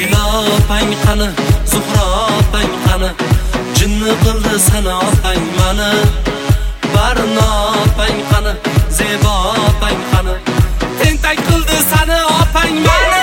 Laylo opang qani, Zuhro opang qani, jinni qildi sana opang mani. Barno opang qani, Zebo opang qani, tentak qildi sana opang mani.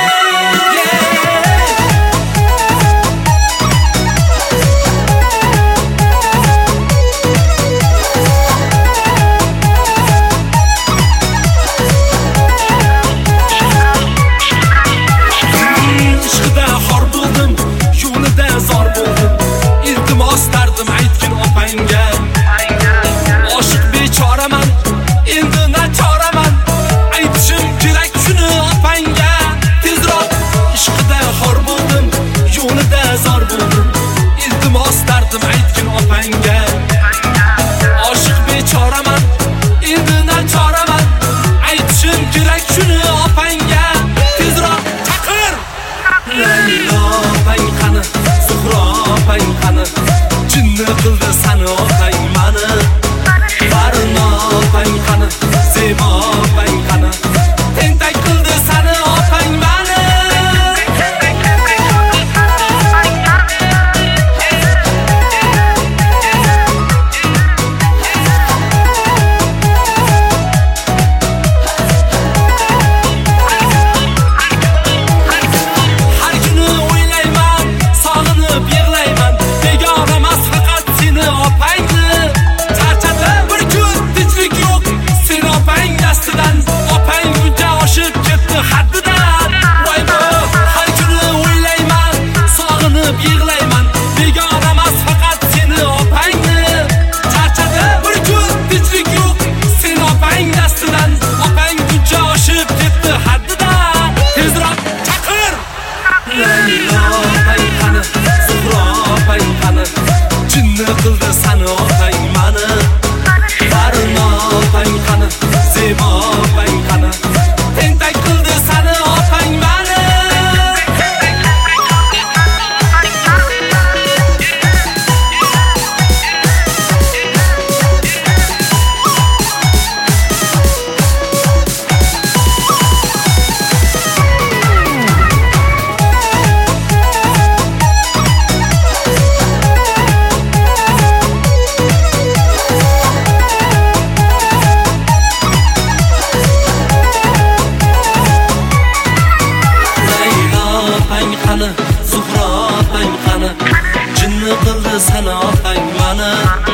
Zuhro opang qani, jinni qildi sana opang mani.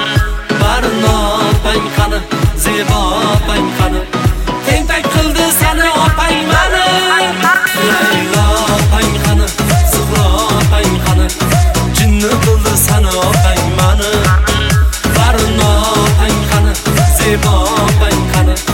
Barno opang qani, Zebo opang qani, tentak qildi sana opang mani. Laylo opang qani, Zuhro opang qani, jinni qildi sana opang mani. Barno opang qani, Zebo opang qani,